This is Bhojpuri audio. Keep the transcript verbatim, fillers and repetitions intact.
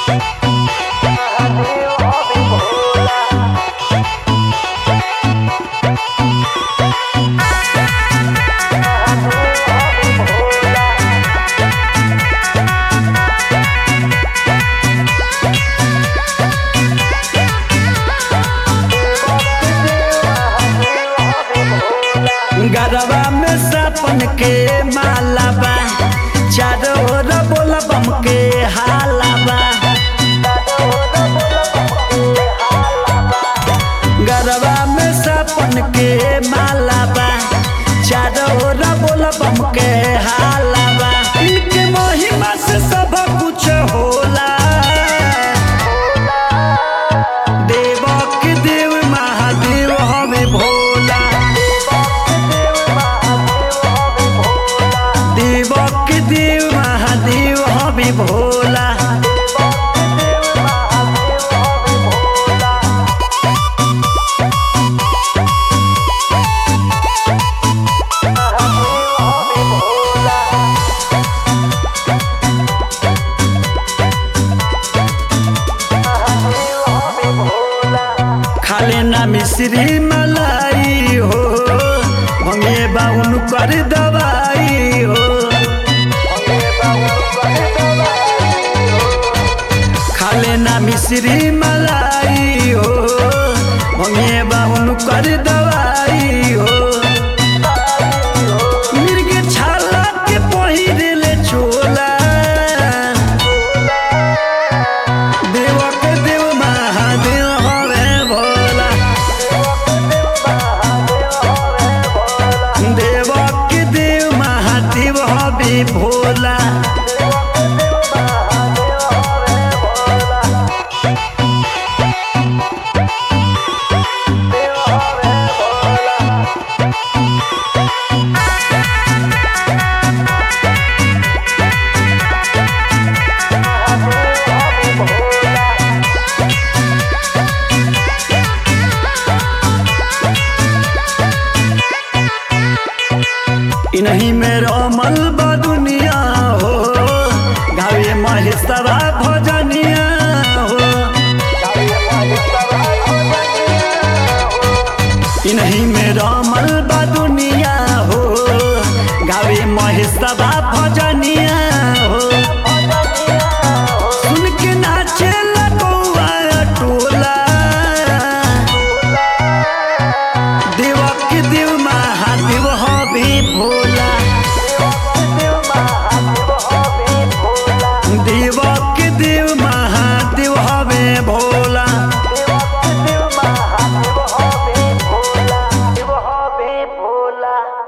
गरबा में सपन के माला बा, चारों ओर बोला बम के हाला बा। गरबा में सपन के माला बा, चारों ओर बोला बम के हाला बा। इनके महिमा से सब कुछ होला, देव के देव महादेव हमें भोला। देव के देव महादेव हमें भोला। खाले ना मिश्री मलाई हो, भंगे बाउन कर दवाई हो। खाले ना मिश्री मलाई हो, भंगे बाउन कर दवाई हो। मिर्ग छाला के पहिरेले चोला, देव के देव महादेव हमें भोला। देव के देव महादेव हमें भोला। इन्हीं में रमल बा दुनिया हो, गावे महेशवा भजनिया हो। इन्हीं में रमल बा दुनिया हो, गावे महेशवा भजनिया हो। सुन के नाचे लगौआ टोला, देव के देव महादेव हमें भोला। देव के देव महादेव हमें